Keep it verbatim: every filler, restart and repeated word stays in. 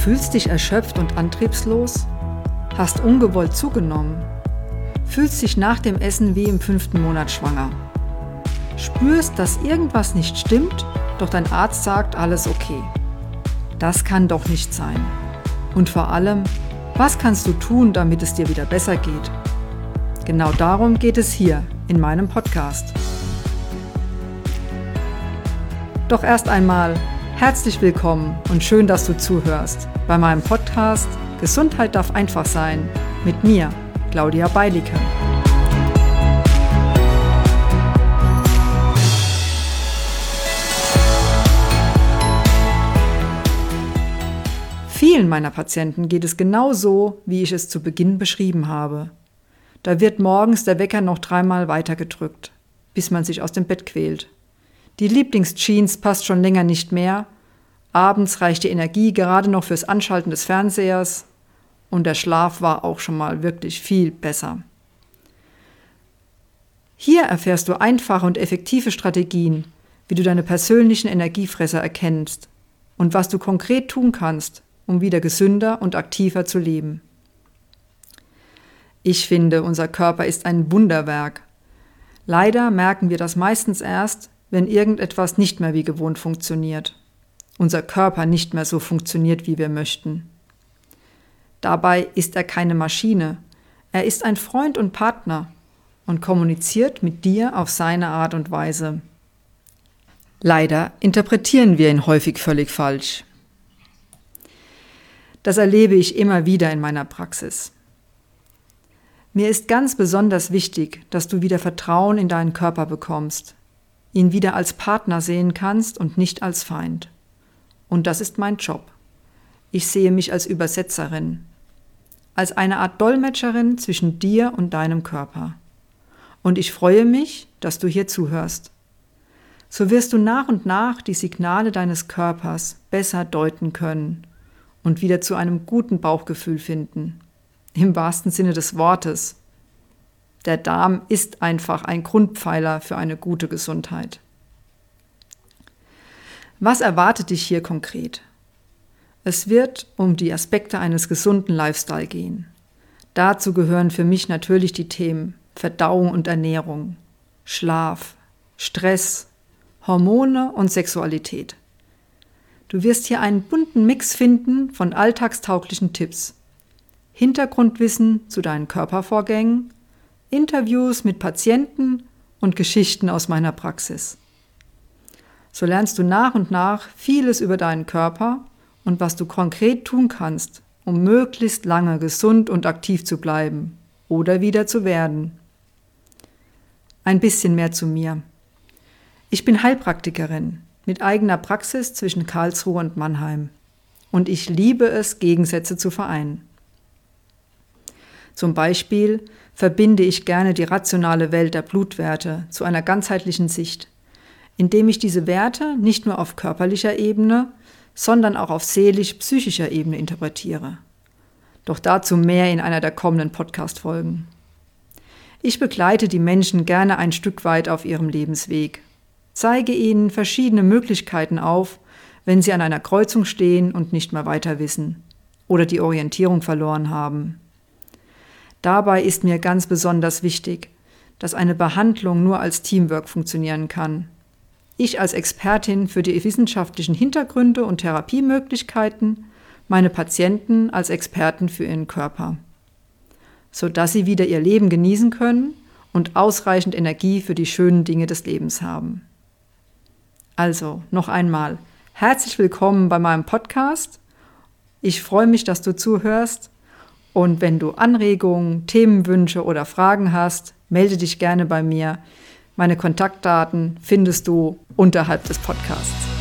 fühlst dich erschöpft und antriebslos? Hast ungewollt zugenommen? Fühlst dich nach dem Essen wie im fünften Monat schwanger? Spürst, dass irgendwas nicht stimmt, doch dein Arzt sagt, alles okay. Das kann doch nicht sein. Und vor allem, was kannst du tun, damit es dir wieder besser geht? Genau darum geht es hier in meinem Podcast. Doch erst einmal herzlich willkommen und schön, dass du zuhörst bei meinem Podcast Gesundheit darf einfach sein mit mir, Claudia Beilicke. Vielen meiner Patienten geht es genau so, wie ich es zu Beginn beschrieben habe. Da wird morgens der Wecker noch dreimal weitergedrückt, bis man sich aus dem Bett quält. Die Lieblingsjeans passt schon länger nicht mehr, abends reicht die Energie gerade noch fürs Anschalten des Fernsehers und der Schlaf war auch schon mal wirklich viel besser. Hier erfährst du einfache und effektive Strategien, wie du deine persönlichen Energiefresser erkennst und was du konkret tun kannst, um wieder gesünder und aktiver zu leben. Ich finde, unser Körper ist ein Wunderwerk. Leider merken wir das meistens erst, wenn irgendetwas nicht mehr wie gewohnt funktioniert. Unser Körper nicht mehr so funktioniert, wie wir möchten. Dabei ist er keine Maschine. Er ist ein Freund und Partner und kommuniziert mit dir auf seine Art und Weise. Leider interpretieren wir ihn häufig völlig falsch. Das erlebe ich immer wieder in meiner Praxis. Mir ist ganz besonders wichtig, dass du wieder Vertrauen in deinen Körper bekommst, ihn wieder als Partner sehen kannst und nicht als Feind. Und das ist mein Job. Ich sehe mich als Übersetzerin, als eine Art Dolmetscherin zwischen dir und deinem Körper. Und ich freue mich, dass du hier zuhörst. So wirst du nach und nach die Signale deines Körpers besser deuten können und wieder zu einem guten Bauchgefühl finden. Im wahrsten Sinne des Wortes. Der Darm ist einfach ein Grundpfeiler für eine gute Gesundheit. Was erwartet dich hier konkret? Es wird um die Aspekte eines gesunden Lifestyle gehen. Dazu gehören für mich natürlich die Themen Verdauung und Ernährung, Schlaf, Stress, Hormone und Sexualität. Du wirst hier einen bunten Mix finden von alltagstauglichen Tipps, Hintergrundwissen zu deinen Körpervorgängen, Interviews mit Patienten und Geschichten aus meiner Praxis. So lernst du nach und nach vieles über deinen Körper und was du konkret tun kannst, um möglichst lange gesund und aktiv zu bleiben oder wieder zu werden. Ein bisschen mehr zu mir. Ich bin Heilpraktikerin mit eigener Praxis zwischen Karlsruhe und Mannheim und ich liebe es, Gegensätze zu vereinen. Zum Beispiel verbinde ich gerne die rationale Welt der Blutwerte zu einer ganzheitlichen Sicht, indem ich diese Werte nicht nur auf körperlicher Ebene, sondern auch auf seelisch-psychischer Ebene interpretiere. Doch dazu mehr in einer der kommenden Podcast-Folgen. Ich begleite die Menschen gerne ein Stück weit auf ihrem Lebensweg, zeige ihnen verschiedene Möglichkeiten auf, wenn sie an einer Kreuzung stehen und nicht mehr weiter wissen oder die Orientierung verloren haben. Dabei ist mir ganz besonders wichtig, dass eine Behandlung nur als Teamwork funktionieren kann. Ich als Expertin für die wissenschaftlichen Hintergründe und Therapiemöglichkeiten, meine Patienten als Experten für ihren Körper, sodass sie wieder ihr Leben genießen können und ausreichend Energie für die schönen Dinge des Lebens haben. Also, noch einmal, herzlich willkommen bei meinem Podcast. Ich freue mich, dass du zuhörst. Und wenn du Anregungen, Themenwünsche oder Fragen hast, melde dich gerne bei mir. Meine Kontaktdaten findest du unterhalb des Podcasts.